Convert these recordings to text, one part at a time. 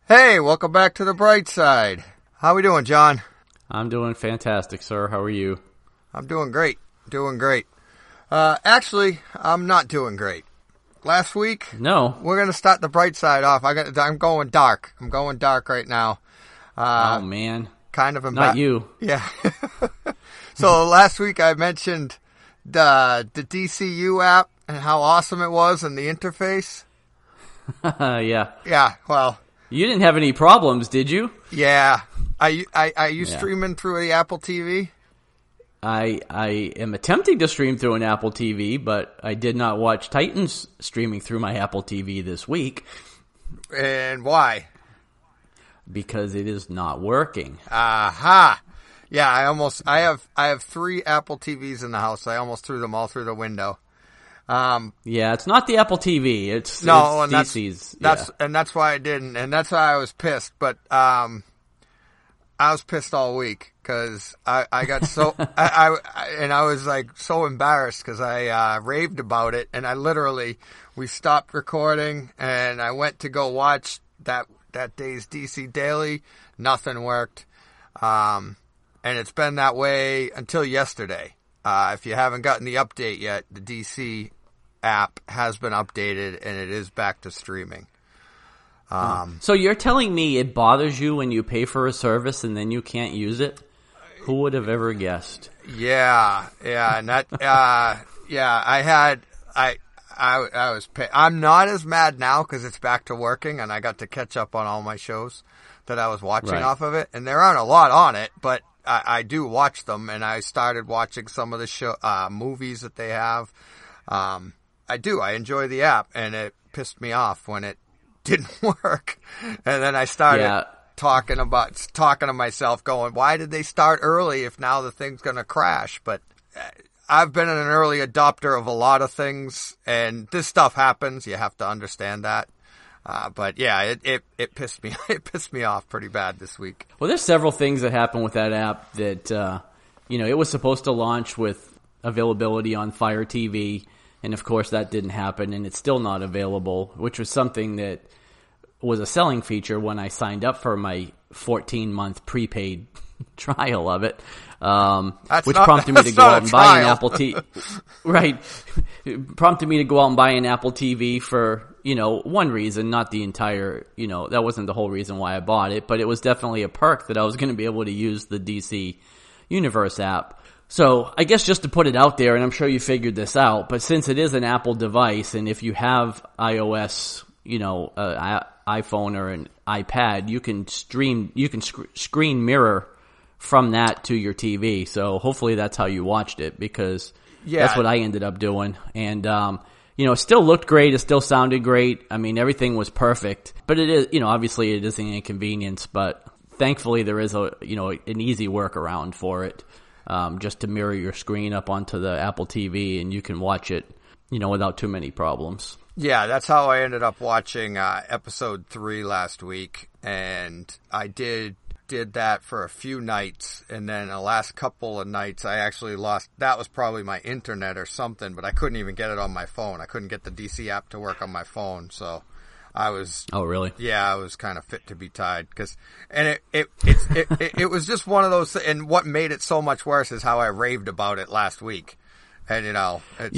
Hey, welcome back to the bright side. How we doing, John? I'm doing fantastic, sir. How are you? I'm doing great. Actually, I'm not doing great. Last week, No. we're going to start the bright side off. I'm going dark. I'm going dark right now. Oh, man. Kind of Not you. Yeah. So last week I mentioned the DCU app and how awesome it was and the interface. Yeah. Yeah, well. You didn't have any problems, did you? Yeah. Are you streaming through the Apple TV? I am attempting to stream through an Apple TV, but I did not watch Titans streaming through my Apple TV this week. And why? Because it is not working. Aha. Yeah, I have 3 Apple TVs in the house. I almost threw them all through the window. Yeah, it's not the Apple TV. It's DC's. That's why I didn't, and that's why I was pissed. But I was pissed all week because I got so I was like so embarrassed because I raved about it, and we stopped recording, and I went to go watch that day's DC Daily. Nothing worked, and it's been that way until yesterday. If you haven't gotten the update yet, the DC app has been updated and it is back to streaming. So you're telling me it bothers you when you pay for a service and then you can't use it? Who would have ever guessed? Yeah, and that, I'm not as mad now because it's back to working and I got to catch up on all my shows that I was watching off of it, and there aren't a lot on it, but I do watch them, and I started watching some of the movies that they have. I enjoy the app, and it pissed me off when it didn't work. And then I started talking to myself going, why did they start early if now the thing's going to crash? But I've been an early adopter of a lot of things, and this stuff happens. You have to understand that. But yeah, it pissed me off pretty bad this week. Well, there's several things that happened with that app that, it was supposed to launch with availability on Fire TV. And of course that didn't happen, and it's still not available, which was something that was a selling feature when I signed up for my 14-month prepaid trial of it. Which prompted me to go out and buy an Apple TV. Right. It prompted me to go out and buy an Apple TV for, one reason, not the entire, that wasn't the whole reason why I bought it, but it was definitely a perk that I was going to be able to use the DC Universe app. So I guess just to put it out there, and I'm sure you figured this out, but since it is an Apple device, and if you have iOS, iPhone or an iPad, you can screen mirror from that to your TV. So hopefully that's how you watched it, because that's what I ended up doing. And, it still looked great. It still sounded great. I mean, everything was perfect, but it is, obviously it is an inconvenience, but thankfully there is an easy workaround for it. Just to mirror your screen up onto the Apple TV, and you can watch it, without too many problems. Yeah, that's how I ended up watching episode 3 last week, and I did that for a few nights, and then the last couple of nights I actually lost. That was probably my internet or something, but I couldn't even get it on my phone. I couldn't get the DC app to work on my phone, so I was. Oh, really? Yeah, I was kind of fit to be tied and it was just one of those. And what made it so much worse is how I raved about it last week, and it's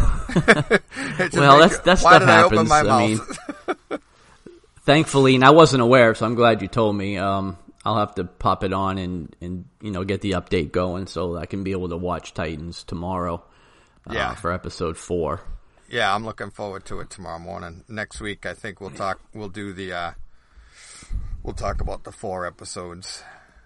well, that stuff happens. I mean, thankfully, and I wasn't aware, so I'm glad you told me. I'll have to pop it on and get the update going so I can be able to watch Titans tomorrow. For episode 4. Yeah, I'm looking forward to it tomorrow morning. Next week, I think we'll talk about the 4 episodes.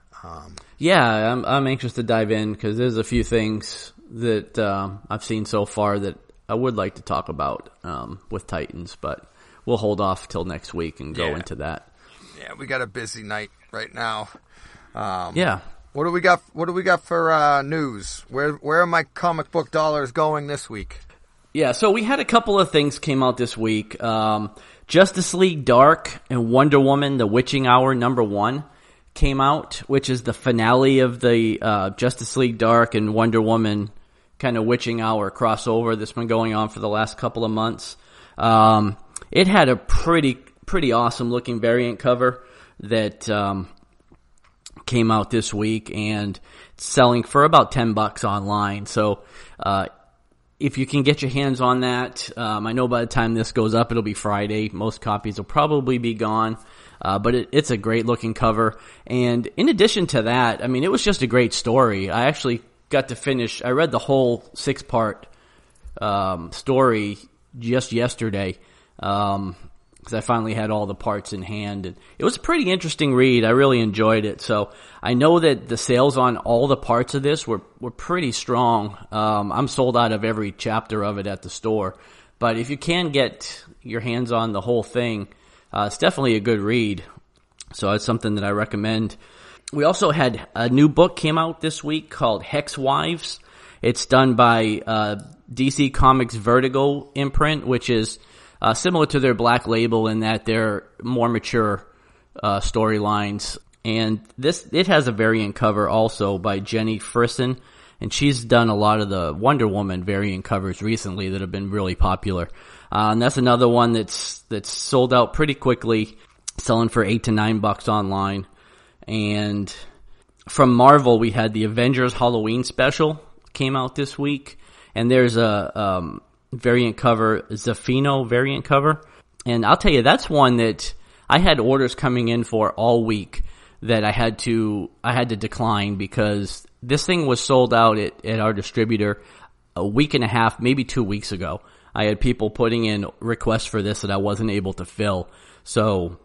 I'm anxious to dive in because there's a few things that I've seen so far that I would like to talk about with Titans, but we'll hold off till next week and go into that. Yeah, we got a busy night right now. What do we got? What do we got for news? Where are my comic book dollars going this week? Yeah, so we had a couple of things came out this week. Justice League Dark and Wonder Woman: The Witching Hour #1 came out, which is the finale of the Justice League Dark and Wonder Woman kind of Witching Hour crossover that's been going on for the last couple of months. It had a pretty pretty awesome looking variant cover that came out this week, and it's selling for about $10 online. So if you can get your hands on that, I know by the time this goes up, it'll be Friday. Most copies will probably be gone. But it's a great looking cover. And in addition to that, I mean, it was just a great story. I actually got to finish, I read the whole 6-part story just yesterday, because I finally had all the parts in hand. And it was a pretty interesting read. I really enjoyed it. So I know that the sales on all the parts of this were pretty strong. I'm sold out of every chapter of it at the store. But if you can get your hands on the whole thing, it's definitely a good read. So it's something that I recommend. We also had a new book came out this week called Hex Wives. It's done by DC Comics Vertigo imprint, which is similar to their Black Label in that they're more mature storylines. And it has a variant cover also by Jenny Frison, and she's done a lot of the Wonder Woman variant covers recently that have been really popular. And that's another one that's sold out pretty quickly, selling for $8 to $9 online. And from Marvel, we had the Avengers Halloween special came out this week, and there's a variant cover, Zafino variant cover. And I'll tell you, that's one that I had orders coming in for all week that I had to decline, because this thing was sold out at our distributor a week and a half, maybe 2 weeks ago. I had people putting in requests for this that I wasn't able to fill. So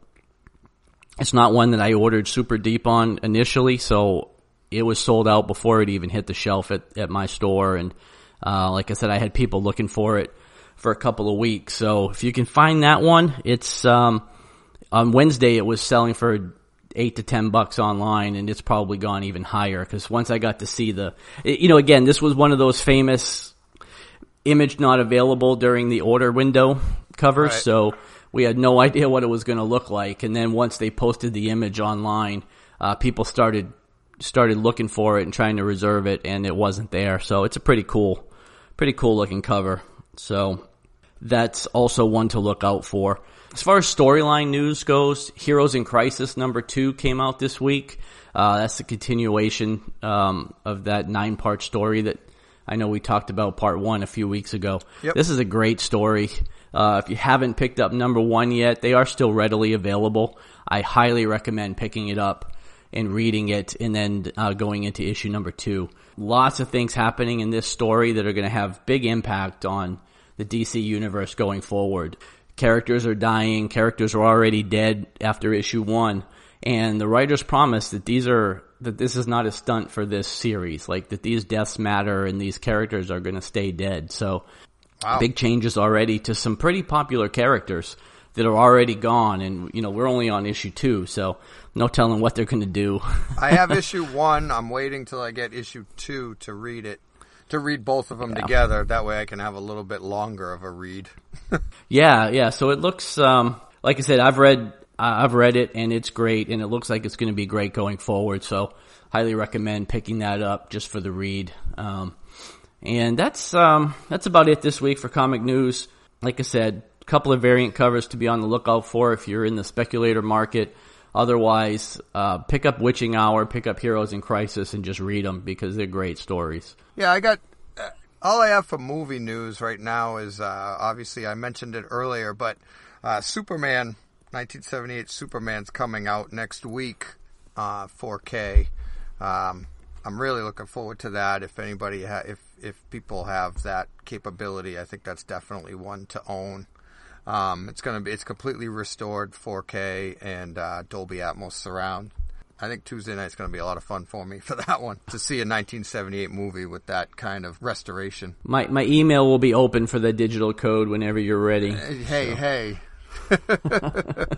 it's not one that I ordered super deep on initially, so it was sold out before it even hit the shelf at my store. And like I said, I had people looking for it for a couple of weeks. So if you can find that one, it's on Wednesday it was selling for $8 to $10 online, and it's probably gone even higher, because once I got to see again, this was one of those famous image not available during the order window covers, right. So we had no idea what it was going to look like. And then once they posted the image online, people started looking for it and trying to reserve it, and it wasn't there. So it's a pretty cool looking cover. So that's also one to look out for. As far as storyline news goes, Heroes in Crisis #2 came out this week. That's the continuation of that 9-part story that I know we talked about part 1 a few weeks ago. Yep. This is a great story. If you haven't picked up #1 yet, they are still readily available. I highly recommend picking it up and reading it, and then going into issue #2. Lots of things happening in this story that are going to have big impact on the DC universe going forward. Characters are dying. Characters are already dead after issue 1. And the writers promise that this is not a stunt for this series, like that these deaths matter and these characters are going to stay dead. So wow. Big changes already to some pretty popular characters that are already gone. And, we're only on issue 2, so no telling what they're going to do. I have issue 1. I'm waiting till I get issue 2 to read it. To read both of them together. That way I can have a little bit longer of a read. Yeah. So it looks, like I said, I've read it, and it's great, and it looks like it's going to be great going forward. So highly recommend picking that up just for the read. And that's about it this week for comic news. Like I said, a couple of variant covers to be on the lookout for if you're in the speculator market. Otherwise, pick up Witching Hour, pick up Heroes in Crisis, and just read them, because they're great stories. Yeah, I got all I have for movie news right now is obviously I mentioned it earlier, but Superman, 1978 Superman's coming out next week, 4K. I'm really looking forward to that. If anybody, if people have that capability, I think that's definitely one to own. It's completely restored 4K and Dolby Atmos surround. I think Tuesday night's going to be a lot of fun for me for that one, to see a 1978 movie with that kind of restoration. My email will be open for the digital code whenever you're ready. Hey. The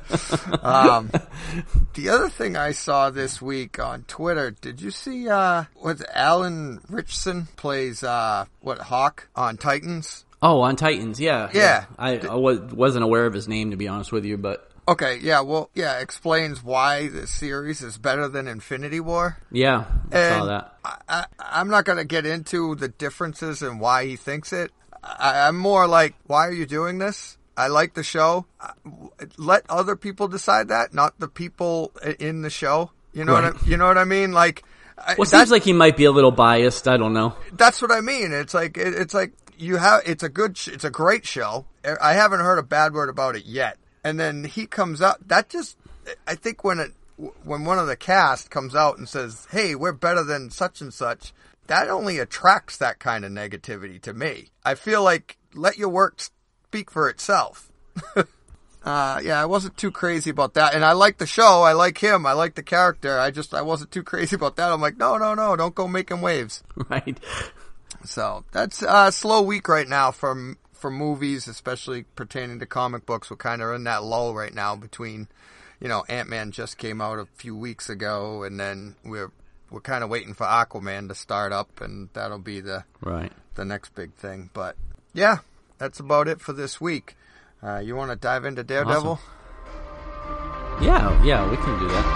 other thing I saw this week on Twitter, did you see what Alan Ritchson plays Hawk on Titans? Oh, on Titans, yeah. Yeah. I wasn't aware of his name, to be honest with you, but... Okay, yeah, well, yeah, explains why this series is better than Infinity War. Yeah, I saw that. I'm not going to get into the differences and why he thinks it. I'm more like, why are you doing this? I like the show. Let other people decide that, not the people in the show. You know what I mean? Like, well, it seems like he might be a little biased. I don't know. That's what I mean. It's like it's a great show. I haven't heard a bad word about it yet. And then he comes out. I think when one of the cast comes out and says, "Hey, we're better than such and such," that only attracts that kind of negativity to me. I feel like let your work speak for itself. I wasn't too crazy about that. And I like the show. I like him. I like the character. I wasn't too crazy about that. I'm like, no, don't go making waves. Right. So that's a slow week right now for movies, especially pertaining to comic books. We're kind of in that lull right now between, Ant-Man just came out a few weeks ago, and then we're kind of waiting for Aquaman to start up, and that'll be the next big thing. But yeah, that's about it for this week. You want to dive into Daredevil? Awesome. Yeah, we can do that.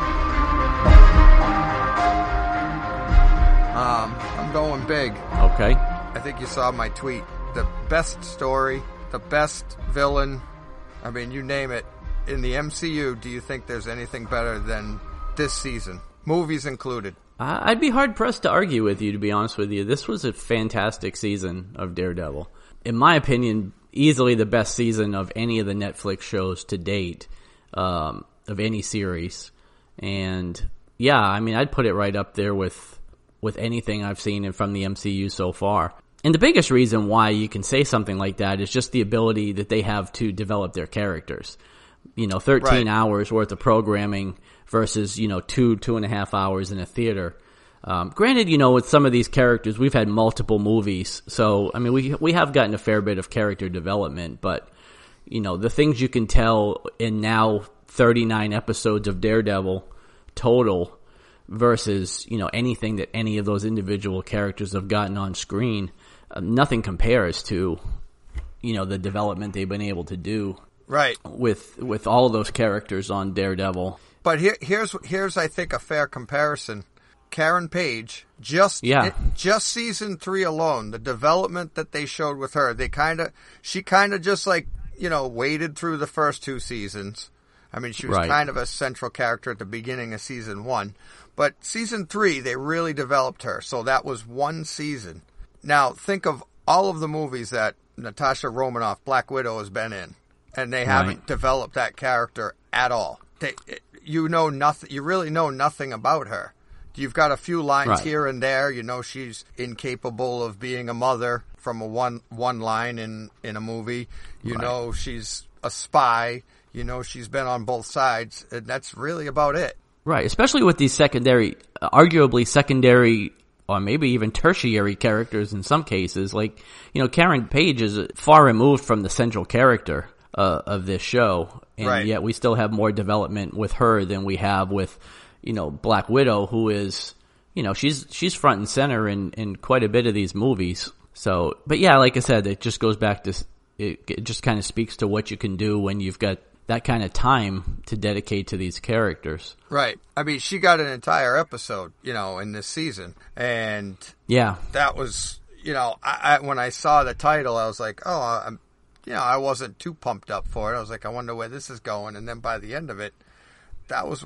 I'm going big. Okay. I think you saw my tweet. The best story, the best villain, I mean, you name it. In the MCU, do you think there's anything better than this season? Movies included. I'd be hard-pressed to argue with you, to be honest with you. This was a fantastic season of Daredevil. In my opinion, easily the best season of any of the Netflix shows to date, of any series. And yeah, I mean, I'd put it right up there with anything I've seen from the MCU so far. And the biggest reason why you can say something like that is just the ability that they have to develop their characters. 13 hours worth of programming versus, 2.5 hours in a theater. Granted, with some of these characters, we've had multiple movies. So, I mean, we have gotten a fair bit of character development, but, the things you can tell in now 39 episodes of Daredevil total versus, anything that any of those individual characters have gotten on screen, nothing compares to, the development they've been able to do. Right. With all of those characters on Daredevil. But here's I think a fair comparison. Karen Page, just season 3 alone, the development that they showed with her, she kind of just waded through the first 2 seasons. I mean, she was kind of a central character at the beginning of season 1. But season 3, they really developed her. So that was 1 season. Now, think of all of the movies that Natasha Romanoff, Black Widow, has been in. And they haven't developed that character at all. You know nothing. You really know nothing about her. You've got a few lines here and there. She's incapable of being a mother from a one line in a movie. Know she's a spy. She's been on both sides. And that's really about it. Right, especially with these arguably secondary, or maybe even tertiary characters in some cases. Like, Karen Page is far removed from the central character of this show. And yet we still have more development with her than we have with, Black Widow, who is, she's front and center in quite a bit of these movies. So, but yeah, like I said, it just goes back to, it just kind of speaks to what you can do when you've got that kind of time to dedicate to these characters. Right. I mean, she got an entire episode, in this season. And yeah, that was, I when I saw the title, I was like, oh, I wasn't too pumped up for it. I was like, I wonder where this is going. And then by the end of it, that was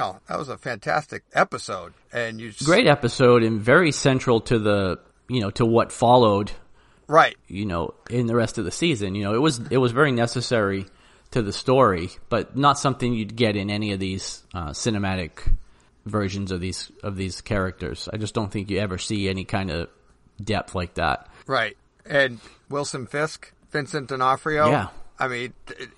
a fantastic episode. And great episode and very central to the, to what followed. Right. In the rest of the season, it was very necessary to the story, but not something you'd get in any of these cinematic versions of these characters. I just don't think you ever see any kind of depth like that. Right. And Wilson Fisk, Vincent D'Onofrio. Yeah. I mean,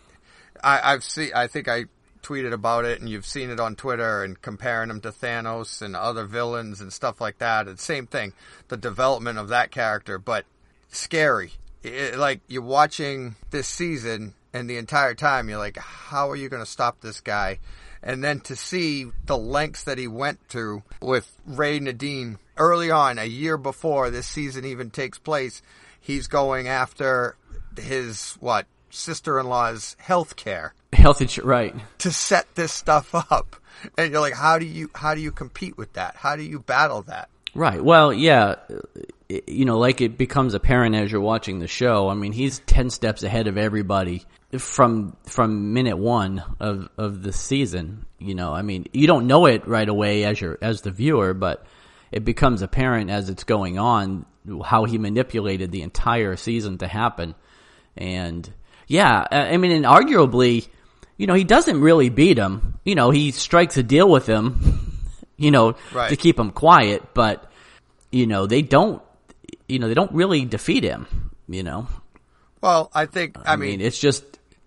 I think I tweeted about it, and you've seen it on Twitter, and comparing him to Thanos and other villains and stuff like that. It's the same thing, the development of that character, but scary. Like, you're watching this season, and the entire time you're like, how are you going to stop this guy? And then to see the lengths that he went through with Ray Nadine early on, a year before this season even takes place, he's going after his, sister-in-law's health care. Health insurance, right. To set this stuff up. And you're like, how do you compete with that? How do you battle that? Right. Well, yeah, like it becomes apparent as you're watching the show. I mean, he's 10 steps ahead of everybody from minute one of the season. I mean, you don't know it right away as the viewer, but it becomes apparent as it's going on how he manipulated the entire season to happen. And yeah, I mean, and arguably, he doesn't really beat him. He strikes a deal with him, right, to keep him quiet, but they don't really defeat him. Well, I mean, it's just,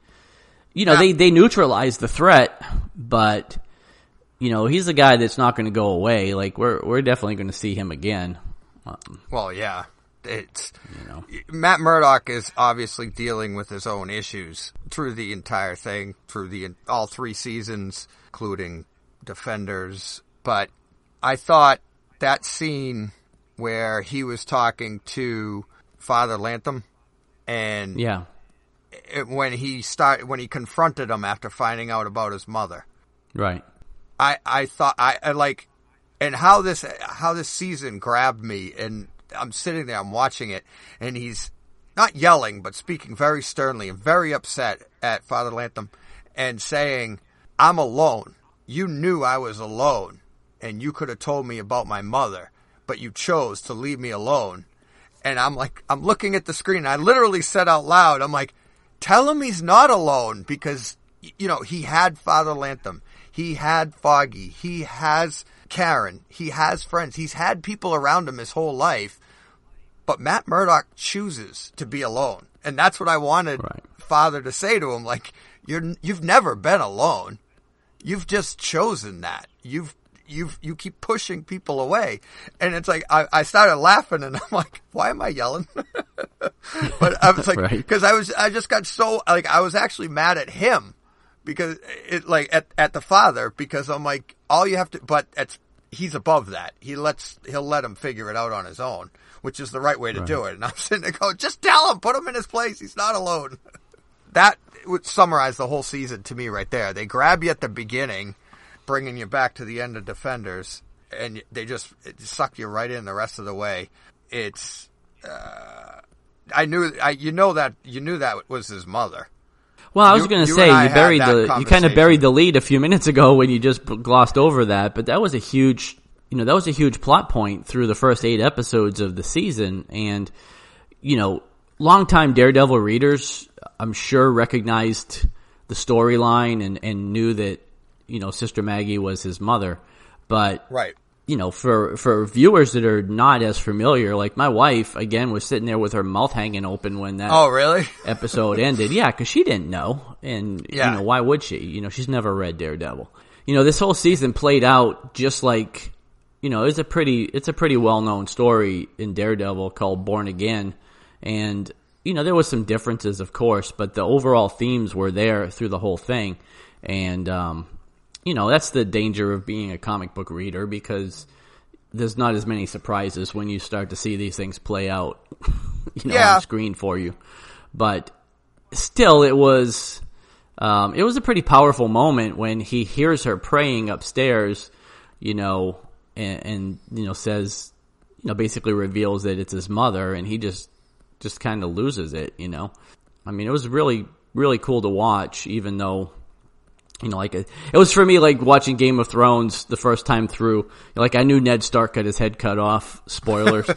they neutralize the threat, but he's a guy that's not going to go away. Like we're definitely going to see him again. Well, yeah, it's Matt Murdock is obviously dealing with his own issues through the entire thing, through all 3 seasons, including Defenders. But I thought that scene where he was talking to Father Lantham, and when he confronted him after finding out about his mother, right? I thought I like, and how this season grabbed me, and I'm sitting there, I'm watching it, and he's not yelling, but speaking very sternly and very upset at Father Lantham, and saying, "I'm alone. You knew I was alone, and you could have told me about my mother, but you chose to leave me alone." And I'm looking at the screen, and I literally said out loud, I'm like, tell him he's not alone, because, he had Father Lantham. He had Foggy. He has Karen. He has friends. He's had people around him his whole life. But Matt Murdock chooses to be alone. And that's what I wanted Father to say to him. Like, you've never been alone. You've just chosen that. You keep pushing people away. And it's like, I started laughing, and I'm like, why am I yelling? But I was like, because I just got so, like, I was actually mad at him, because at the father, because I'm like, all you have to, but he's above that. He'll let him figure it out on his own, which is the right way to do it. And I'm sitting there going, just tell him, put him in his place. He's not alone. That would summarize the whole season to me right there. They grab you at the beginning, bringing you back to the end of Defenders, and they just suck you right in the rest of the way. It's, you knew that was his mother. Well, I was going to say, you kind of buried the lead a few minutes ago when you just glossed over that, but that was a huge plot point through the first 8 episodes of the season. And, longtime Daredevil readers, I'm sure, recognized the storyline and knew that, Sister Maggie was his mother. But, for viewers that are not as familiar, like my wife, again, was sitting there with her mouth hanging open when that episode ended. Yeah, because she didn't know. And, why would she? She's never read Daredevil. This whole season played out just like, it's a pretty well-known story in Daredevil called Born Again. And, there was some differences, of course, but the overall themes were there through the whole thing. And, that's the danger of being a comic book reader, because there's not as many surprises when you start to see these things play out, on screen for you. But still, it was a pretty powerful moment when he hears her praying upstairs, and says, basically reveals that it's his mother, and he just kind of loses it, I mean, it was really, really cool to watch, even though, it was for me like watching Game of Thrones the first time through. Like, I knew Ned Stark got his head cut off. Spoilers.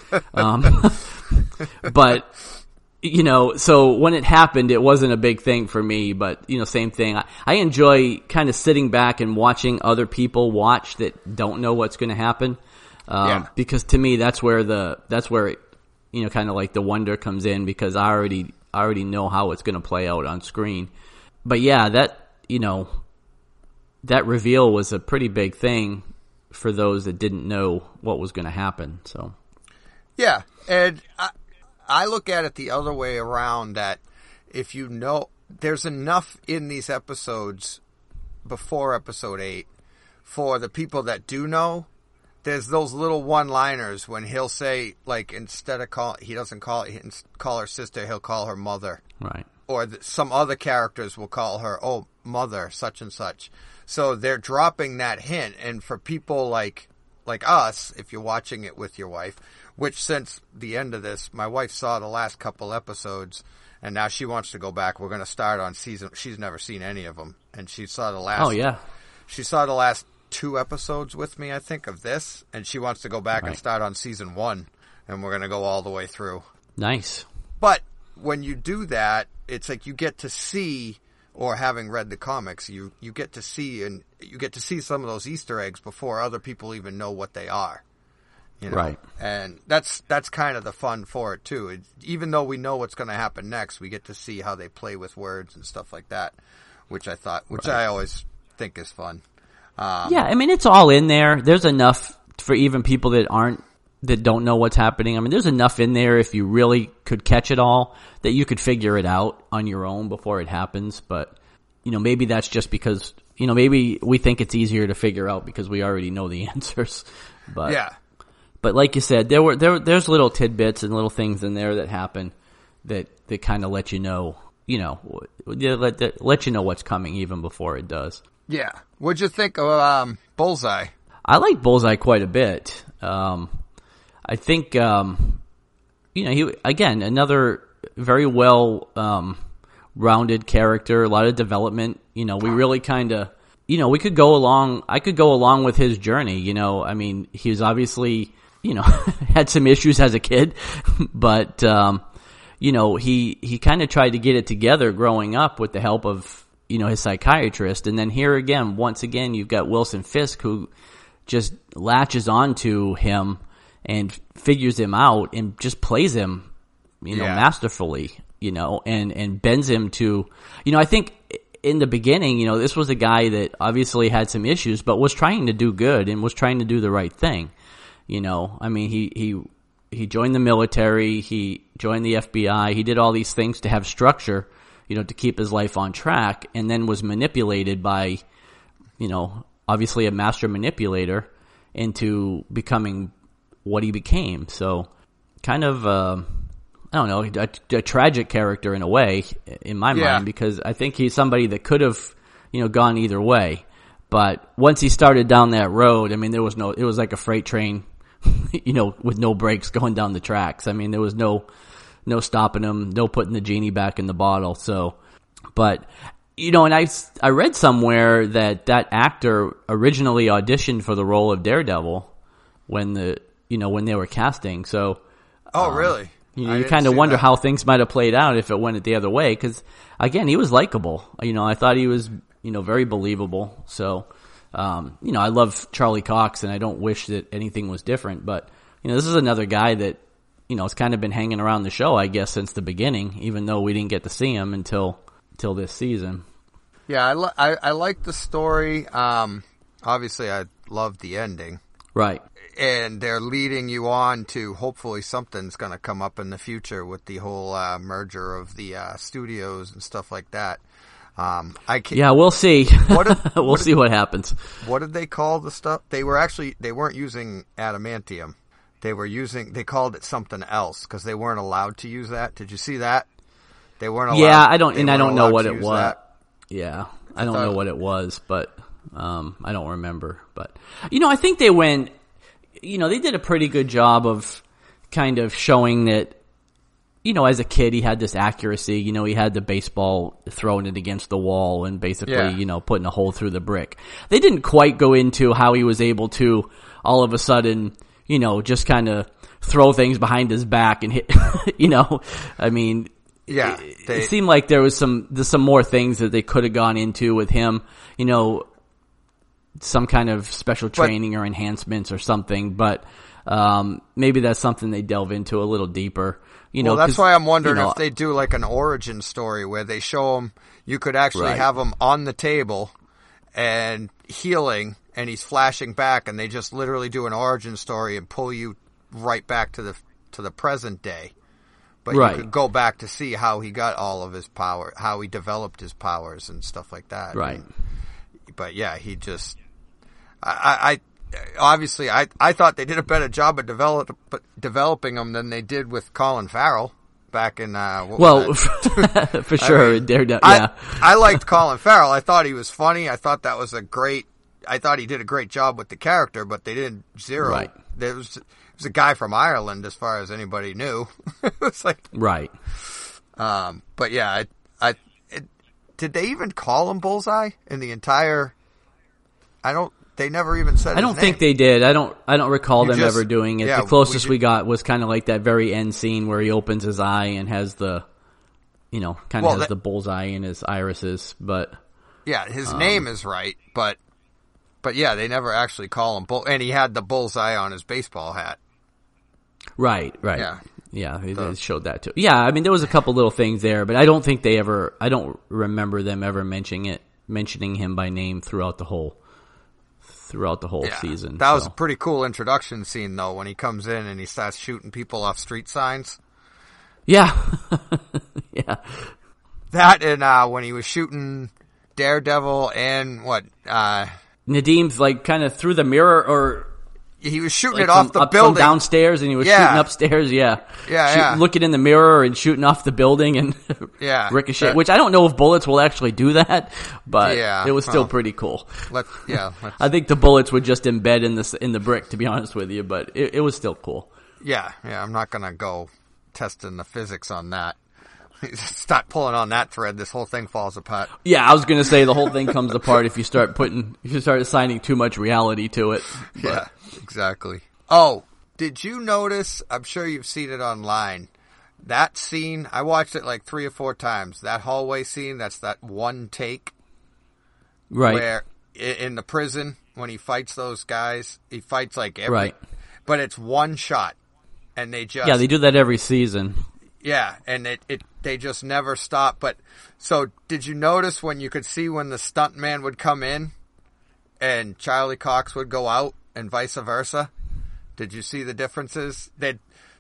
But, so when it happened, it wasn't a big thing for me, but, same thing. I enjoy kind of sitting back and watching other people watch that don't know what's going to happen. Because to me, that's where it, kind of like the wonder comes in, because I already know how it's going to play out on screen. But yeah, that reveal was a pretty big thing for those that didn't know what was going to happen. So, yeah, and I look at it the other way around, that if there's enough in these episodes before episode 8 for the people that do know. There's those little one-liners when he'll say, like, instead of he doesn't call her sister, he'll call her mother. Right. Or some other characters will call her, mother, such and such. So they're dropping that hint. And for people like us, if you're watching it with your wife, which since the end of this, my wife saw the last couple episodes, and now she wants to go back. We're going to start on season. She's never seen any of them, and she saw the last. Oh yeah. She saw the last 2 episodes with me, I think, of this, and she wants to go back and start on season 1, and we're going to go all the way through. Nice. But when you do that, it's like you get to see, or having read the comics, you get to see, and you get to see some of those Easter eggs before other people even know what they are. You know? Right. And that's kind of the fun for it too. Even though we know what's going to happen next, we get to see how they play with words and stuff like that, which I always think is fun. Yeah, I mean, it's all in there. There's enough for even people that don't know what's happening. I mean, there's enough in there if you really could catch it all that you could figure it out on your own before it happens. But, maybe that's just because, maybe we think it's easier to figure out because we already know the answers. But yeah. But like you said, there's little tidbits and little things in there that happen that kind of let you know, let you know what's coming even before it does. Yeah. What'd you think of Bullseye? I like Bullseye quite a bit. I think, he again, another very well rounded character, a lot of development. We really kind of, I could go along with his journey. I mean, he was obviously, had some issues as a kid, but, he kind of tried to get it together growing up with the help of, his psychiatrist. And then here again, once again, you've got Wilson Fisk who just latches onto him and figures him out and just plays him, masterfully, and bends him to, I think in the beginning, this was a guy that obviously had some issues, but was trying to do good and was trying to do the right thing. I mean, he joined the military, he joined the FBI, he did all these things to have structure, to keep his life on track, and then was manipulated by, obviously a master manipulator into becoming what he became. So kind of, I don't know, a tragic character in a way, in my mind, because I think he's somebody that could have, gone either way. But once he started down that road, I mean, it was like a freight train, with no brakes going down the tracks. I mean, there was no stopping him, no putting the genie back in the bottle. So, but, and I read somewhere that actor originally auditioned for the role of Daredevil when when they were casting. So, really? You kind of wonder how things might have played out if it went the other way. Cause again, he was likable. I thought he was, very believable. So, I love Charlie Cox and I don't wish that anything was different, but, this is another guy that, it's kind of been hanging around the show, I guess, since the beginning, even though we didn't get to see him until this season. Yeah, I like the story. Obviously, I love the ending. Right. And they're leading you on to hopefully something's going to come up in the future with the whole merger of the studios and stuff like that. We'll see. We'll see what happens. What did they call the stuff? They weren't using adamantium. They called it something else because they weren't allowed to use that. Did you see that? They weren't allowed. Yeah, I don't know what it was. That. Yeah, I don't know what it was, but I don't remember. But I think they went. They did a pretty good job of kind of showing that. As a kid, he had this accuracy. He had the baseball throwing it against the wall and basically, putting a hole through the brick. They didn't quite go into how he was able to all of a sudden. Just kind of throw things behind his back and hit, I mean, it seemed like there's some more things that they could have gone into with him, some kind of special training or enhancements or something, but, maybe that's something they delve into a little deeper, Well, that's why I'm wondering if they do like an origin story where they show him, you could actually have him on the table and healing, and he's flashing back, and they just literally do an origin story and pull you right back to the present day. But you could go back to see how he got all of his power, how he developed his powers and stuff like that. Right. But yeah, he just, I obviously I thought they did a better job of developing him than they did with Colin Farrell. Back in, for sure. I liked Colin Farrell. I thought he was funny. I thought I thought he did a great job with the character, but they didn't zero. Right. It was was a guy from Ireland, as far as anybody knew. It was like, right. But yeah, did they even call him Bullseye in the entire? They never even said. I don't think they did. I don't recall them ever doing it. Yeah, the closest we got was kind of like that very end scene where he opens his eye and has the, has the bullseye in his irises. But yeah, his name is right, but yeah, they never actually call him and he had the bullseye on his baseball hat. Right. Yeah, they showed that too. Yeah, I mean, there was a couple little things there, but I don't think I don't remember them ever mentioning him by name throughout the whole season. That was a pretty cool introduction scene, though, when he comes in and he starts shooting people off street signs. Yeah. Yeah. That and when he was shooting Daredevil and Nadim's like kind of through the mirror, or he was shooting it off the building. From downstairs, and he was shooting upstairs, looking in the mirror and shooting off the building and ricochet, which I don't know if bullets will actually do that, but it was still pretty cool. I think the bullets would just embed in the brick, to be honest with you, but it was still cool. Yeah, I'm not going to go testing the physics on that. Start pulling on that thread, this whole thing falls apart. Yeah, I was going to say the whole thing comes apart if you start assigning too much reality to it. But. Yeah, exactly. Oh, did you notice, I'm sure you've seen it online, that scene, I watched it like 3 or 4 times, that hallway scene, that's that one take. Right. Where in the prison, when he fights those guys, he fights like right. But it's one shot. And they just... Yeah, they do that every season. Yeah, and they just never stop. But so did you notice when you could see when the stuntman would come in and Charlie Cox would go out and vice versa? Did you see the differences? They'd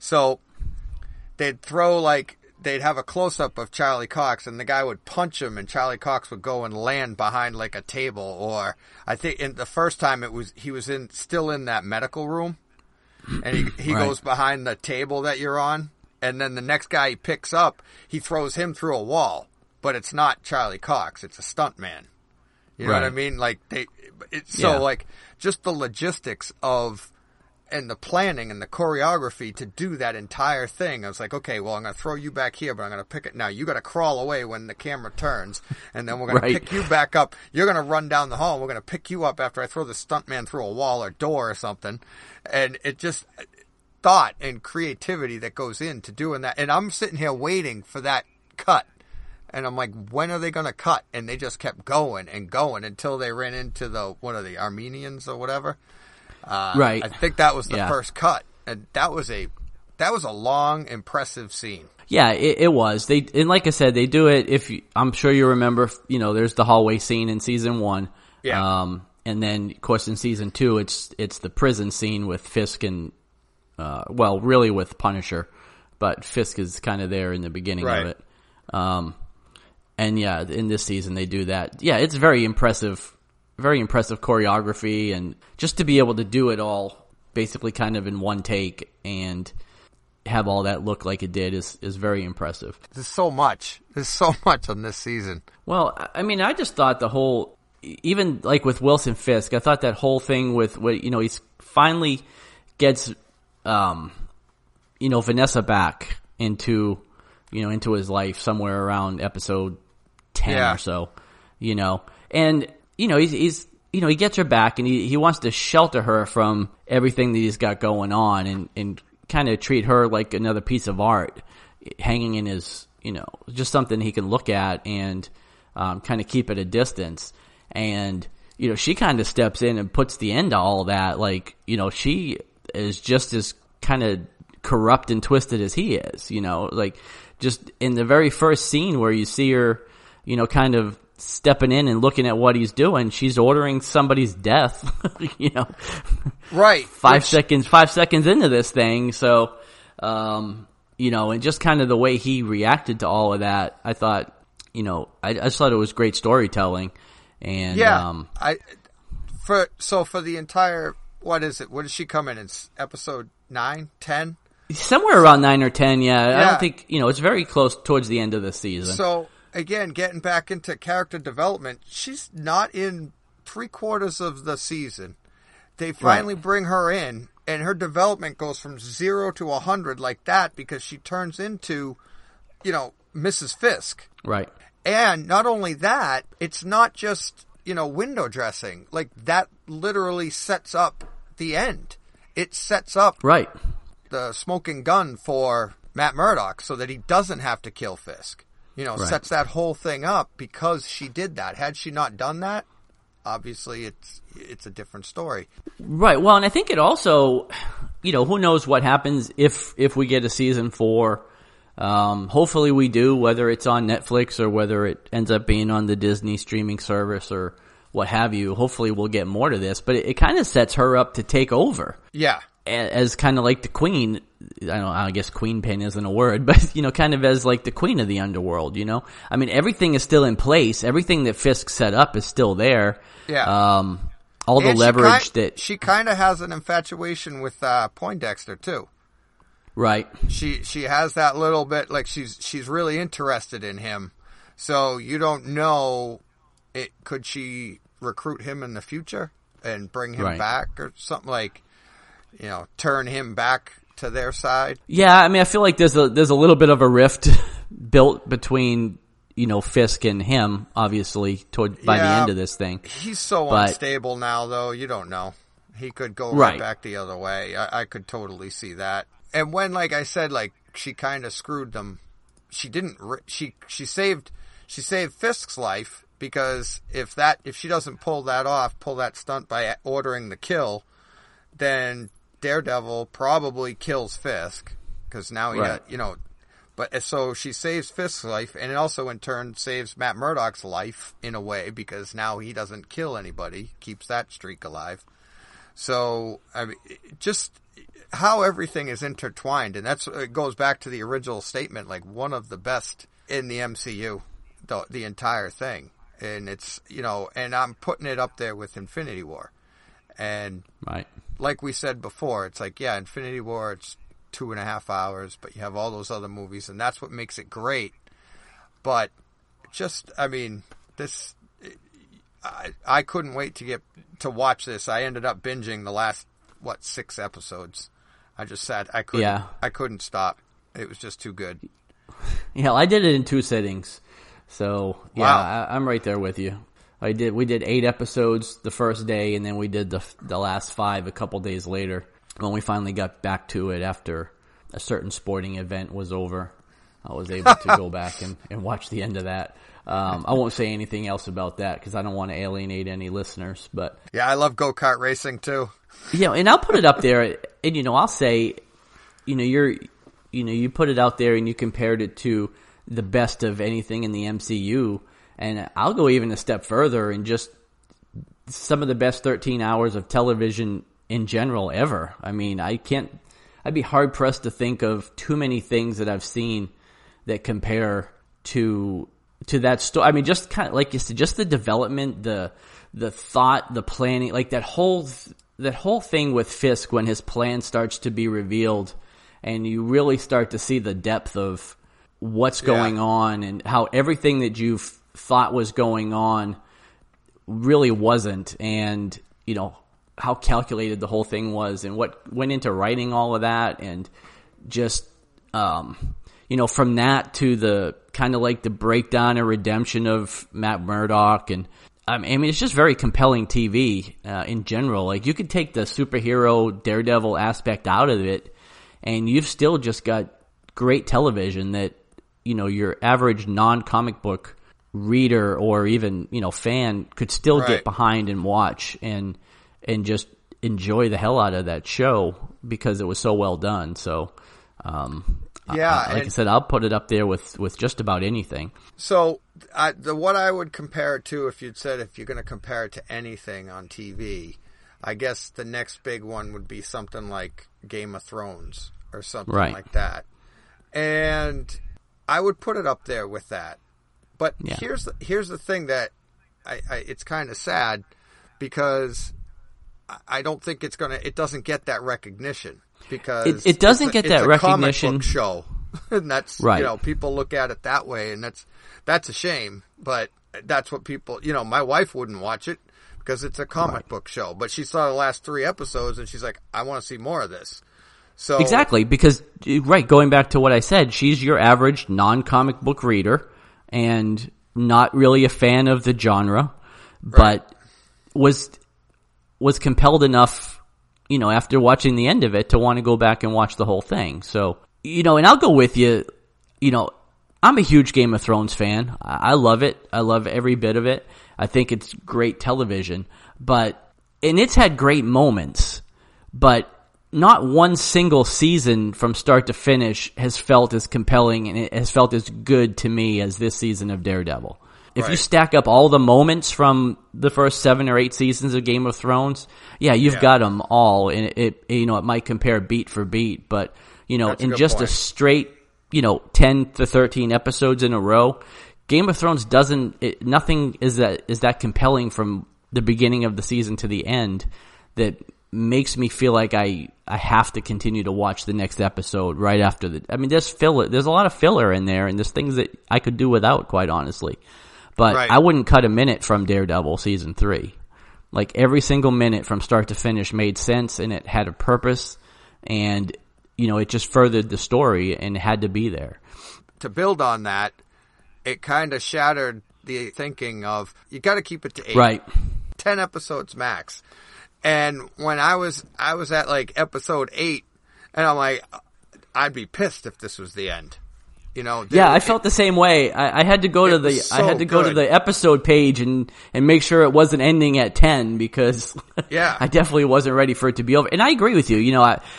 have a close up of Charlie Cox and the guy would punch him and Charlie Cox would go and land behind like a table, or I think in the first time he was still in that medical room and he right. goes behind the table that you're on. And then the next guy he picks up, he throws him through a wall. But it's not Charlie Cox. It's a stuntman. You know what I mean? Like, just the logistics and the planning and the choreography to do that entire thing. I was like, okay, well, I'm going to throw you back here, but I'm going to pick it. Now, you got to crawl away when the camera turns. And then we're going to pick you back up. You're going to run down the hall. And we're going to pick you up after I throw the stuntman through a wall or door or something. And it just... thought and creativity that goes into doing that. And I'm sitting here waiting for that cut. And I'm like, when are they going to cut? And they just kept going and going until they ran into the Armenians or whatever. Right. I think that was the first cut. And that was a long, impressive scene. Yeah, it was. And like I said, they do it I'm sure you remember, there's the hallway scene in season 1. Yeah. And then of course in season 2, it's the prison scene with Fisk and, really with Punisher, but Fisk is kind of there in the beginning of it. And yeah, in this season they do that. Yeah, it's very impressive choreography, and just to be able to do it all basically kind of in one take and have all that look like it did is very impressive. There's so much on this season. Well, I mean, I just thought the whole, even like with Wilson Fisk, I thought that whole thing with he's finally gets Vanessa back into his life somewhere around episode 10 or so, and he's he gets her back and he wants to shelter her from everything that he's got going on and kind of treat her like another piece of art hanging in his, just something he can look at and kind of keep at a distance. And she kind of steps in and puts the end to all that. Like, she is just as kind of corrupt and twisted as he is, like just in the very first scene where you see her, kind of stepping in and looking at what he's doing, she's ordering somebody's death, right. 5 seconds into this thing. So, and just kind of the way he reacted to all of that, I thought, I just thought it was great storytelling. And, for the entire, what is it? What does she come in? It's episode 9, 10? Somewhere around 9 or 10, yeah. I don't think, it's very close towards the end of the season. So, again, getting back into character development, she's not in 3/4 of the season. They finally bring her in, and her development goes from 0 to 100 like that because she turns into, Mrs. Fisk. Right. And not only that, it's not just, window dressing. Like, that literally sets up the end. It sets up right. the smoking gun for Matt Murdock so that he doesn't have to kill Fisk. Right. Sets that whole thing up because she did that. Had she not done that, obviously it's a different story. Right. Well, and I think it also, who knows what happens if we get a season 4. Hopefully we do, whether it's on Netflix or whether it ends up being on the Disney streaming service or what have you. Hopefully we'll get more to this, but it kind of sets her up to take over. Yeah. As kind of like the queen. I guess queen pin isn't a word, but, kind of as like the queen of the underworld, I mean, everything is still in place. Everything that Fisk set up is still there. Yeah. All the leverage she kind of has an infatuation with, Poindexter too. Right. She has that little bit, like she's really interested in him. So you don't know, could she recruit him in the future and bring him back or something, like, turn him back to their side? Yeah, I mean, I feel like there's a little bit of a rift built between, Fisk and him, obviously, by the end of this thing. He's so unstable now, though, you don't know. He could go right back the other way. I could totally see that. And when, like I said, like, she kind of screwed them, she didn't, she saved Fisk's life, because if she doesn't pull that stunt by ordering the kill, then Daredevil probably kills Fisk, because now but so she saves Fisk's life, and it also in turn saves Matt Murdock's life in a way, because now he doesn't kill anybody, keeps that streak alive. So, I mean, just how everything is intertwined, and it goes back to the original statement, like one of the best in the MCU, the entire thing. And it's, and I'm putting it up there with Infinity War. And like we said before, it's like, yeah, Infinity War, it's 2.5 hours, but you have all those other movies, and that's what makes it great. But just, I mean, this, I couldn't wait to watch this. I ended up binging the last, 6 episodes. I just sat, I couldn't stop. It was just too good. Yeah, I did it in 2 sittings. So, yeah, wow. I'm right there with you. We did 8 episodes the first day, and then we did the last 5 a couple days later when we finally got back to it after a certain sporting event was over. I was able to go back and watch the end of that. I won't say anything else about that because I don't want to alienate any listeners. But yeah, I love go-kart racing too. And I'll put it up there, and I'll say, you put it out there and you compared it to the best of anything in the MCU, and I'll go even a step further and just some of the best 13 hours of television in general ever. I mean, I'd be hard pressed to think of too many things that I've seen that compare to that story. I mean, just kind of like you said, just the development, the thought, the planning, like that whole thing with Fisk when his plan starts to be revealed, and you really start to see the depth of what's going on and how everything that you thought was going on really wasn't, and how calculated the whole thing was and what went into writing all of that, and just from that to the kind of like the breakdown and redemption of Matt Murdock. And I mean, it's just very compelling TV in general. Like, you could take the superhero Daredevil aspect out of it, and you've still just got great television that, your average non-comic book reader or even, fan could still get behind and watch and just enjoy the hell out of that show because it was so well done. So, like I said, I'll put it up there with just about anything. So, what I would compare it to, if you're going to compare it to anything on TV, I guess the next big one would be something like Game of Thrones or something like that. And I would put it up there with that. But here's the thing that it's kind of sad, because I don't think it doesn't get that recognition, because it doesn't get that recognition. Comic book show. And that's, people look at it that way, and that's a shame, but that's what people, my wife wouldn't watch it because it's a comic book show. But she saw the last 3 episodes and she's like, I want to see more of this. So exactly, because going back to what I said, she's your average non-comic book reader and not really a fan of the genre, but was compelled enough, after watching the end of it to want to go back and watch the whole thing. So, and I'll go with you, I'm a huge Game of Thrones fan. I love it. I love every bit of it. I think it's great television, and it's had great moments, but not one single season from start to finish has felt as compelling and it has felt as good to me as this season of Daredevil. If you stack up all the moments from the first 7 or 8 seasons of Game of Thrones, you've got them all, and it might compare beat for beat, but in just a straight 10 to 13 episodes in a row, Game of Thrones nothing is that compelling from the beginning of the season to the end that makes me feel like I have to continue to watch the next episode right after there's filler. There's a lot of filler in there, and there's things that I could do without, quite honestly. But I wouldn't cut a minute from Daredevil season 3. Like, every single minute from start to finish made sense, and it had a purpose, and it just furthered the story and had to be there. To build on that, it kind of shattered the thinking of, you got to keep it to 8. Right. 10 episodes max. And when I was at like episode 8, and I'm like, I'd be pissed if this was the end. I felt the same way. I had to go to the episode page and make sure it wasn't ending at 10 because I definitely wasn't ready for it to be over. And I agree with you.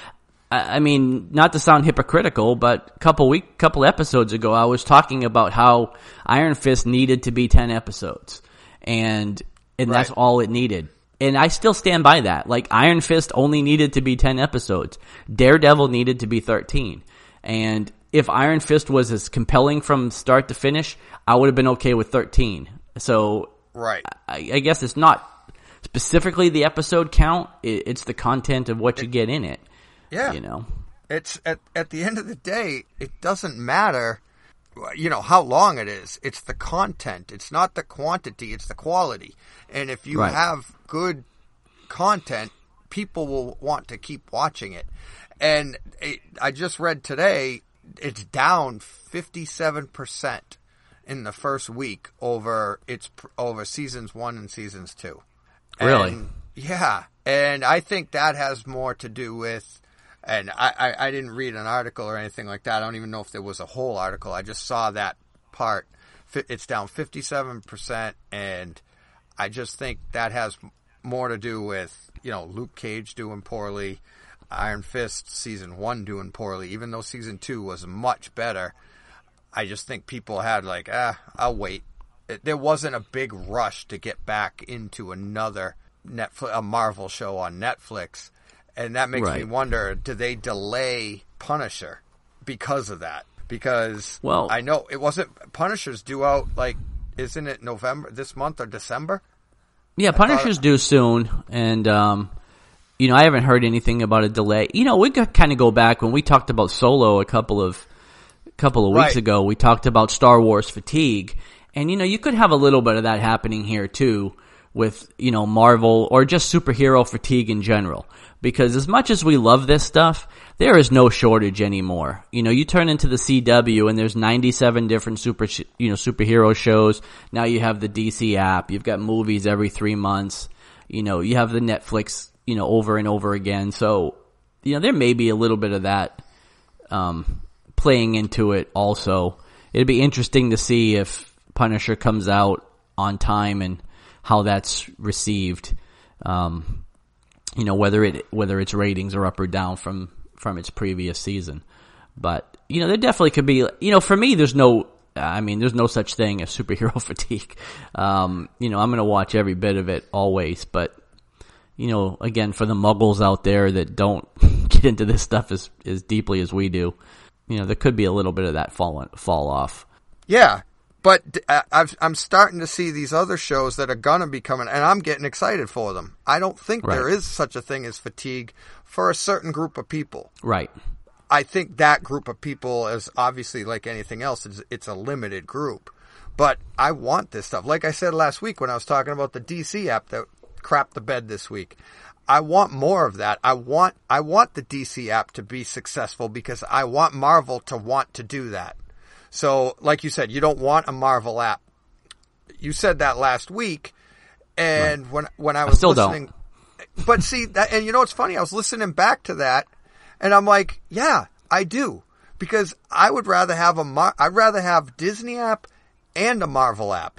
I mean, not to sound hypocritical, but a couple episodes ago, I was talking about how Iron Fist needed to be 10 episodes, and that's all it needed. And I still stand by that. Like, Iron Fist only needed to be 10 episodes. Daredevil needed to be 13. And if Iron Fist was as compelling from start to finish, I would have been okay with 13. So I guess it's not specifically the episode count. It's the content of what you get in it. Yeah. It's at the end of the day, it doesn't matter, how long it is. It's the content. It's not the quantity. It's the quality. And if you have good content, people will want to keep watching it. And I just read today, it's down 57% in the first week over seasons 1 and seasons 2. Really? Yeah. And I think that has more to do with, and I didn't read an article or anything like that. I don't even know if there was a whole article. I just saw that part. It's down 57%, and I just think that has more to do with, Luke Cage doing poorly, Iron Fist season 1 doing poorly, even though season 2 was much better. I just think people had like, I'll wait. There wasn't a big rush to get back into another a Marvel show on Netflix. And that makes me wonder, do they delay Punisher because of that? Because I know it wasn't, Punisher's due out, like, isn't it November, this month, or December? Yeah, Punisher's due soon, and, I haven't heard anything about a delay. We could kind of go back when we talked about Solo a couple of weeks ago. We talked about Star Wars fatigue, and, you could have a little bit of that happening here, too, with, Marvel, or just superhero fatigue in general. Because as much as we love this stuff, there is no shortage anymore. You turn into the CW and there's 97 different superhero shows. Now you have the DC app. You've got movies every 3 months. You have the Netflix, over and over again. So, there may be a little bit of that, playing into it also. It'd be interesting to see if Punisher comes out on time and how that's received. Whether its ratings are up or down from its previous season. But, there definitely could be, for me, there's no such thing as superhero fatigue. I'm going to watch every bit of it always. But, again, for the muggles out there that don't get into this stuff as deeply as we do, there could be a little bit of that fall off. Yeah. But I'm starting to see these other shows that are going to be coming, and I'm getting excited for them. I don't think there is such a thing as fatigue for a certain group of people. Right. I think that group of people is obviously, like anything else, it's a limited group. But I want this stuff. Like I said last week when I was talking about the DC app that crap the bed this week. I want more of that. I want the DC app to be successful because I want Marvel to want to do that. So, like you said, you don't want a Marvel app. You said that last week, and when I was listening, but see that, and you know what's funny? I was listening back to that, and I'm like, yeah, I do, because I would rather have I'd rather have Disney app and a Marvel app.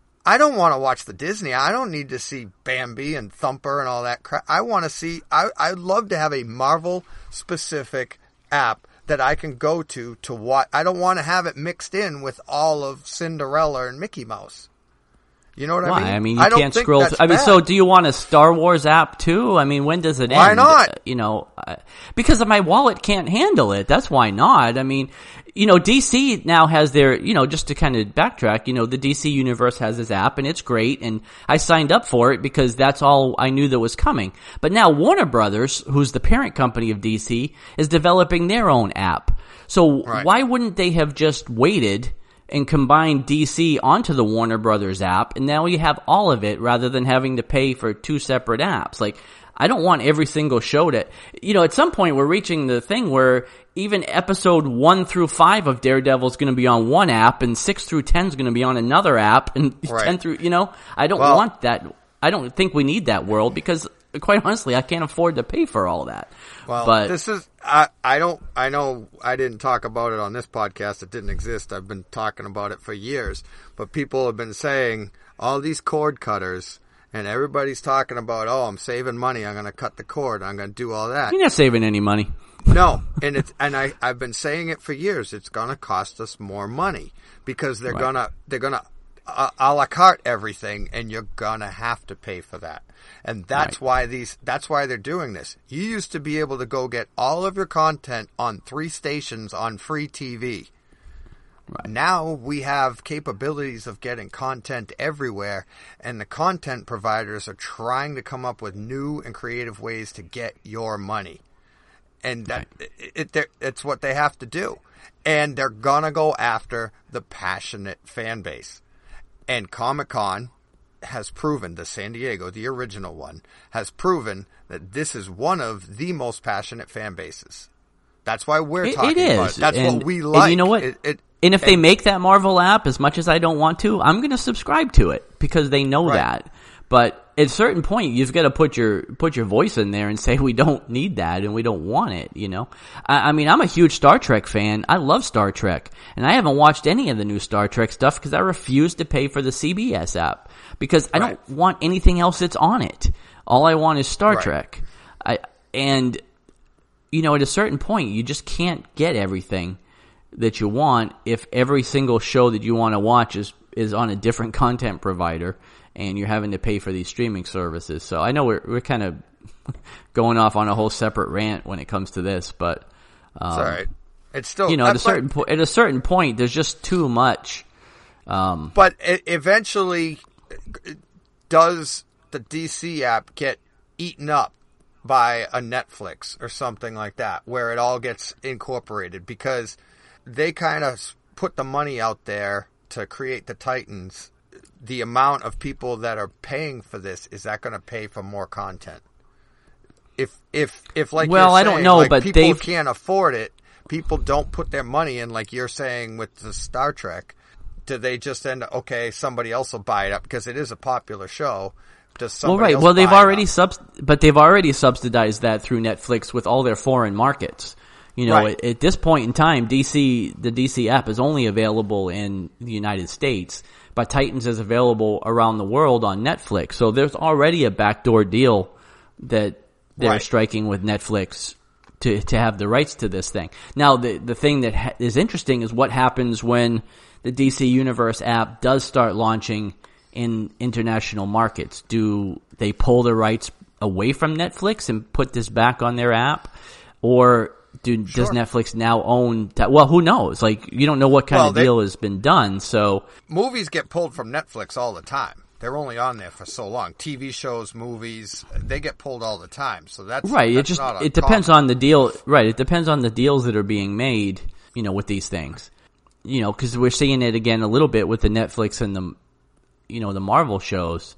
I don't want to watch the Disney. I don't need to see Bambi and Thumper and all that crap. I want to see. I'd love to have a Marvel specific app that I can go to watch. I don't want to have it mixed in with all of Cinderella and Mickey Mouse. You know what I mean? I mean, you can't scroll. So do you want a Star Wars app too? I mean, when does it end? Why not? You know, because my wallet can't handle it. That's why not. I mean, you know, DC now has their, you know, just to kind of backtrack, you know, the DC Universe has this app and it's great, and I signed up for it because that's all I knew that was coming. But now Warner Brothers, who's the parent company of DC, is developing their own app. So why wouldn't they have just waited and combined DC onto the Warner Brothers app, and now you have all of it rather than having to pay for two separate apps? Like, I don't want every single show to, you know, at some point we're reaching the thing where even episode 1 through 5 of Daredevil is going to be on one app, and 6 through 10 is going to be on another app, and 10 through, you know, I don't want that. I don't think we need that world because, quite honestly, I can't afford to pay for all that. Well, but this is, I know I didn't talk about it on this podcast. It didn't exist. I've been talking about it for years, but people have been saying all these cord cutters, and everybody's talking about, oh, I'm saving money. I'm going to cut the cord. I'm going to do all that. You're not saving any money. No. And I've been saying it for years. It's going to cost us more money because they're going to a la carte everything, and you're going to have to pay for that. And that's why they're doing this. You used to be able to go get all of your content on 3 stations on free TV. Right. Now we have capabilities of getting content everywhere, and the content providers are trying to come up with new and creative ways to get your money. And it's what they have to do. And they're going to go after the passionate fan base. And Comic-Con has proven, the San Diego, the original one, has proven that this is one of the most passionate fan bases. That's why we're talking about it. That's what we like. And you know what? And if they make that Marvel app, as much as I don't want to, I'm going to subscribe to it because they know that. But at a certain point, you've got to put your voice in there and say we don't need that and we don't want it. You know, I mean, I'm a huge Star Trek fan. I love Star Trek, and I haven't watched any of the new Star Trek stuff because I refuse to pay for the CBS app because I don't want anything else that's on it. All I want is Star Trek. And you know, at a certain point, you just can't get everything that you want if every single show that you want to watch is on a different content provider, and you're having to pay for these streaming services. So I know we're kind of going off on a whole separate rant when it comes to this, but it's all right. It's still, you know, at a certain point, there's just too much. But eventually, does the DC app get eaten up by a Netflix or something like that, where it all gets incorporated? Because they kind of put the money out there to create the Titans. The amount of people that are paying for this, is that going to pay for more content? If like, well, you're saying, I don't know, like, but people can't afford it. People don't put their money in, like you're saying with the Star Trek. Do they just end up, okay, somebody else will buy it up because it is a popular show? Does somebody else they've already they've already subsidized that through Netflix with all their foreign markets. You know, at this point in time, the DC app is only available in the United States, but Titans is available around the world on Netflix. So there's already a backdoor deal that they're striking with Netflix to have the rights to this thing. Now, the thing that is interesting is what happens when the DC Universe app does start launching in international markets. Do they pull the rights away from Netflix and put this back on their app? Or does Netflix now own that? Well, who knows? Like, you don't know what kind of deal has been done. So movies get pulled from Netflix all the time. They're only on there for so long. TV shows, movies, they get pulled all the time. So that's right. That's it depends on the deal. Right. It depends on the deals that are being made, you know, with these things. You know, because we're seeing it again a little bit with the Netflix and the Marvel shows.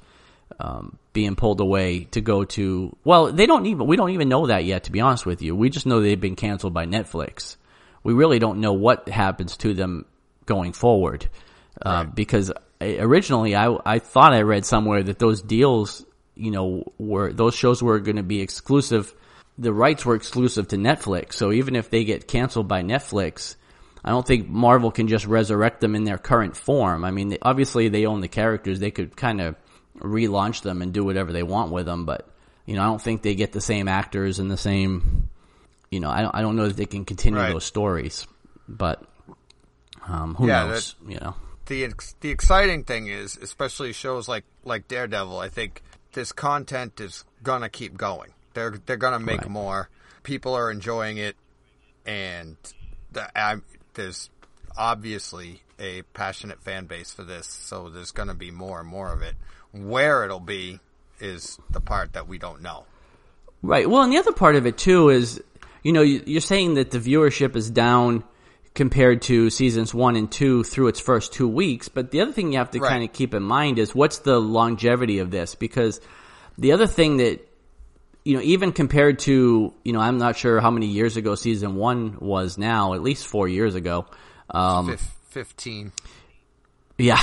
being pulled away to go to. Well, we don't even know that yet, to be honest with you. We just know they've been canceled by Netflix. We really don't know what happens to them going forward, right. Because originally I thought I read somewhere that those deals, those shows were going to be exclusive. The rights were exclusive to Netflix. So even if they get canceled by Netflix, I don't think Marvel can just resurrect them in their current form. I mean, obviously they own the characters. They could kind of relaunch them and do whatever they want with them, but I don't think they get the same actors and the same. I don't know that they can continue those stories, but who knows? The exciting thing is, especially shows like Daredevil. I think this content is gonna keep going. They're gonna make more. People are enjoying it, and there's obviously a passionate fan base for this. So there's gonna be more and more of it. Where it'll be is the part that we don't know. Right. Well, and the other part of it too is, you're saying that the viewership is down compared to seasons 1 and 2 through its first 2 weeks. But the other thing you have to kind of keep in mind is what's the longevity of this? Because the other thing that, even compared to, I'm not sure how many years ago season 1 was now, at least 4 years ago. 15. Yeah.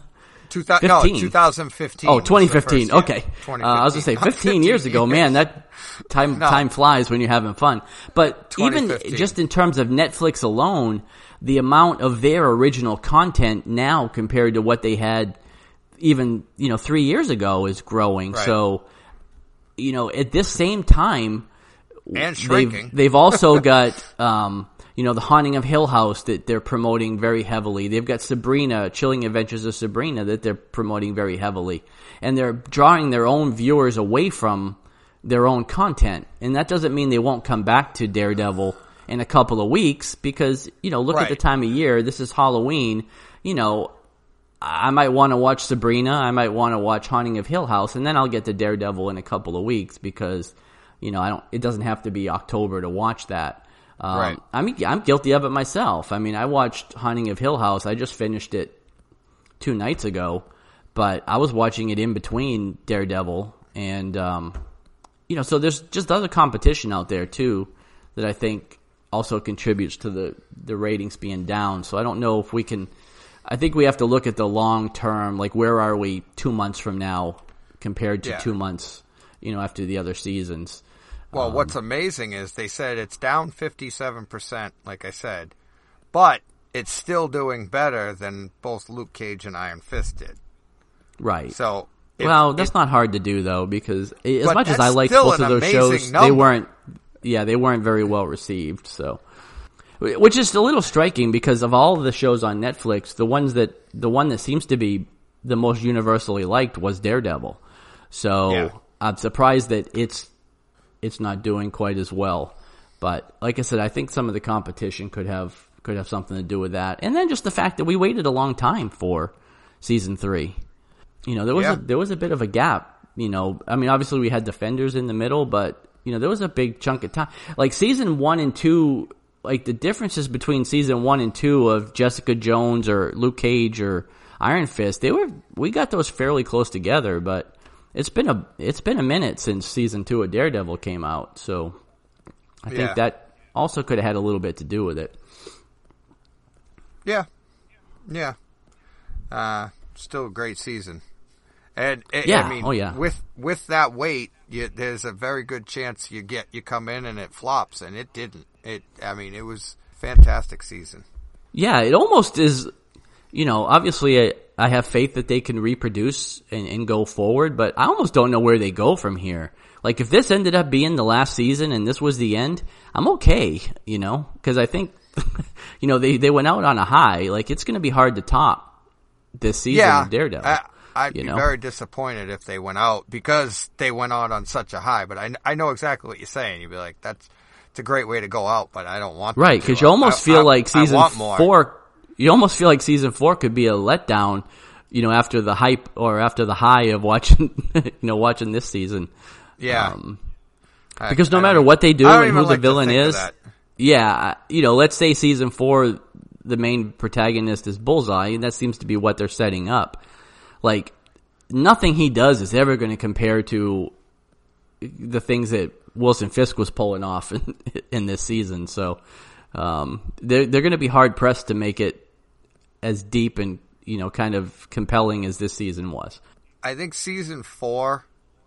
2015. Oh, 2015. Okay. 2015. I was going to say 15 years ago, man, that time flies when you're having fun. But even just in terms of Netflix alone, the amount of their original content now compared to what they had even, 3 years ago is growing. Right. So, at this same time, and shrinking. They've also got, the Haunting of Hill House that they're promoting very heavily. They've got Sabrina, Chilling Adventures of Sabrina, that they're promoting very heavily. And they're drawing their own viewers away from their own content. And that doesn't mean they won't come back to Daredevil in a couple of weeks because, look at the time of year. This is Halloween. I might want to watch Sabrina. I might want to watch Haunting of Hill House. And then I'll get to Daredevil in a couple of weeks because, it doesn't have to be October to watch that. I'm guilty of it myself. I mean, I watched Haunting of Hill House. I just finished it 2 nights ago, but I was watching it in between Daredevil, and so there's just other competition out there too that I think also contributes to the ratings being down. So I don't know if we can. I think we have to look at the long term, like where are we 2 months from now compared to 2 months, after the other seasons. Well, what's amazing is they said it's down 57%, like I said, but it's still doing better than both Luke Cage and Iron Fist did. Right. So, that's not hard to do though, because as much as I liked both of those shows, they weren't very well received. So, which is a little striking because of all of the shows on Netflix, the one that seems to be the most universally liked was Daredevil. So I'm surprised that it's not doing quite as well. But like I said, I think some of the competition could have something to do with that. And then just the fact that we waited a long time for season 3. There was a bit of a gap, I mean, obviously we had Defenders in the middle, but there was a big chunk of time. Like season 1 and 2, like the differences between season 1 and 2 of Jessica Jones or Luke Cage or Iron Fist, we got those fairly close together, but it's been a minute since season 2 of Daredevil came out, so I think that also could have had a little bit to do with it. Yeah. Still a great season, and with that weight, there's a very good chance you come in and it flops, and it didn't. It was a fantastic season. Yeah, it almost is. Obviously, I have faith that they can reproduce and go forward, but I almost don't know where they go from here. Like, if this ended up being the last season and this was the end, I'm okay, because I think, they went out on a high. Like, it's going to be hard to top this season of Daredevil. I'd be very disappointed if they went out because they went out on such a high, but I know exactly what you're saying. You'd be like, it's a great way to go out, but I don't want them right, because you almost feel like season 4. You almost feel like season 4 could be a letdown, after the hype or after the high of watching, watching this season. Yeah. Because no matter what they do and who the villain is, let's say season 4, the main protagonist is Bullseye, and that seems to be what they're setting up. Like, nothing he does is ever going to compare to the things that Wilson Fisk was pulling off in this season. So they're going to be hard pressed to make it as deep and kind of compelling as this season was. I think season 4,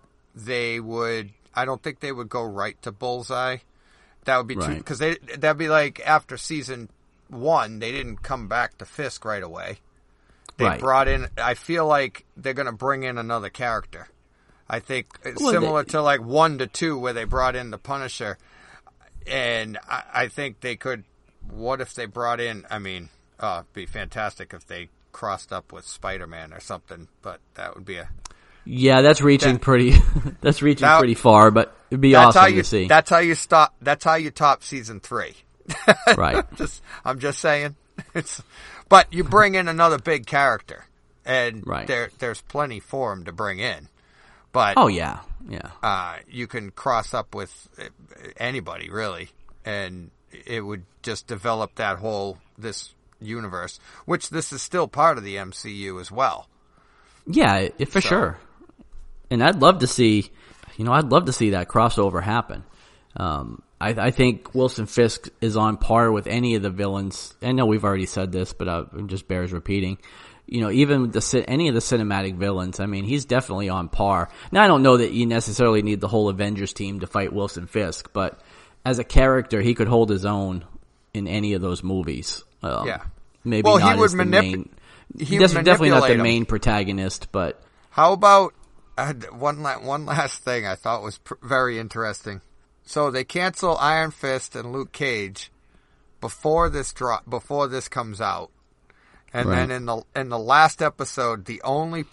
I don't think they would go right to Bullseye. That would be too, because that'd be like after season 1, they didn't come back to Fisk right away. They brought in, I feel like they're going to bring in another character. I think it's similar to like 1 to 2 where they brought in the Punisher. And I think they could, what if they brought in, it'd be fantastic if they crossed up with Spider-Man or something, but that would be Yeah, that's reaching pretty pretty far, but it'd be awesome to see. That's how you top season 3. Right. I'm just saying. But you bring in another big character, and there's plenty for him to bring in. But you can cross up with anybody really, and it would just develop that this universe, which this is still part of the MCU as well. Yeah, for sure. And I'd love to see that crossover happen. I think Wilson Fisk is on par with any of the villains. I know we've already said this, but it just bears repeating. Even any of the cinematic villains, he's definitely on par. Now, I don't know that you necessarily need the whole Avengers team to fight Wilson Fisk, but as a character, he could hold his own in any of those movies. Maybe not as the main. He's definitely not the main protagonist, but how about one last thing I thought was very interesting. So they cancel Iron Fist and Luke Cage before this comes out. And then in the last episode, the only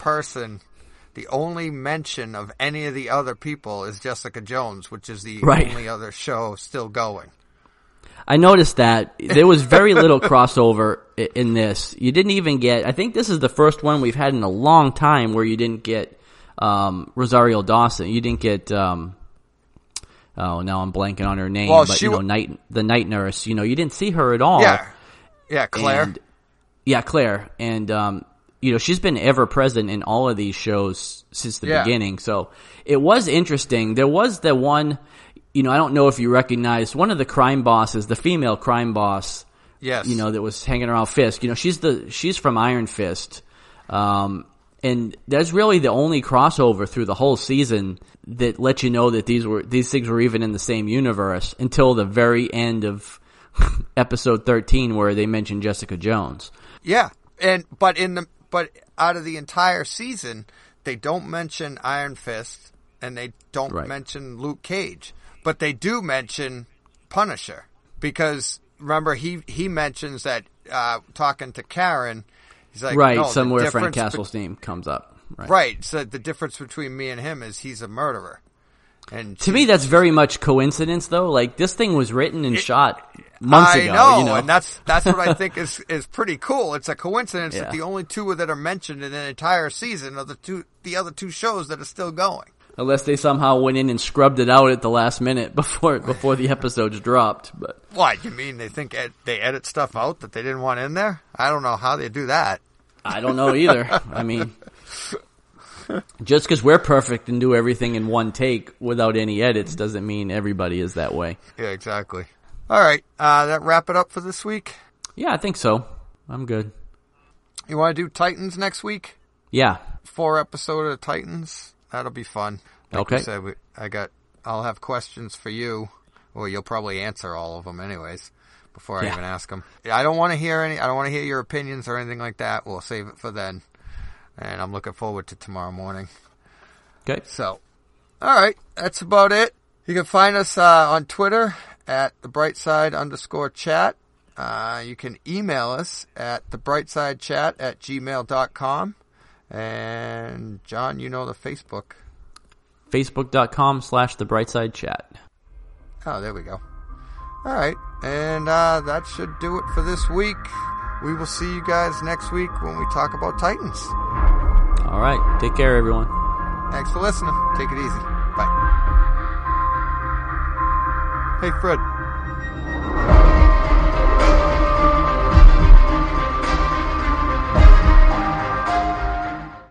mention of any of the other people is Jessica Jones, which is the only other show still going. I noticed that there was very little crossover in this. You didn't even get, I think this is the first one we've had in a long time where you didn't get Rosario Dawson. You didn't get, now I'm blanking on her name, but the night nurse, you didn't see her at all. Yeah, Claire. Claire. And, she's been ever present in all of these shows since the beginning. So it was interesting. There was the one, I don't know if you recognize one of the crime bosses, the female crime boss. Yes. That was hanging around Fisk. She's from Iron Fist. And that's really the only crossover through the whole season that let you know that these things were even in the same universe until the very end of episode 13 where they mentioned Jessica Jones. Yeah. But out of the entire season, they don't mention Iron Fist and they don't mention Luke Cage, but they do mention Punisher because remember he mentions that talking to Karen, he's like, somewhere Frank Castle's name comes up. Right. So the difference between me and him is he's a murderer. And to me, that's very much coincidence, though. Like this thing was written and shot months ago. I know, and that's what I think is pretty cool. It's a coincidence that the only two that are mentioned in an entire season are the other two shows that are still going. Unless they somehow went in and scrubbed it out at the last minute before the episodes dropped. But what you mean? They think they edit stuff out that they didn't want in there? I don't know how they do that. I don't know either. Just because we're perfect and do everything in one take without any edits doesn't mean everybody is that way. Yeah, exactly. All right, that wrap it up for this week? Yeah, I think so. I'm good. You want to do Titans next week? Yeah. 4 episode of Titans. That'll be fun. Like okay. You said, I'll have questions for you. Well, you'll probably answer all of them anyways before I even ask them. I don't want to hear your opinions or anything like that. We'll save it for then. And I'm looking forward to tomorrow morning. Okay. So, all right. That's about it. You can find us on Twitter at thebrightside_chat. You can email us at thebrightsidechat@gmail.com. And John, you know the Facebook. Facebook.com/thebrightsidechat. Oh, there we go. All right. And that should do it for this week. We will see you guys next week when we talk about Titans. All right. Take care, everyone. Thanks for listening. Take it easy. Bye. Hey, Fred.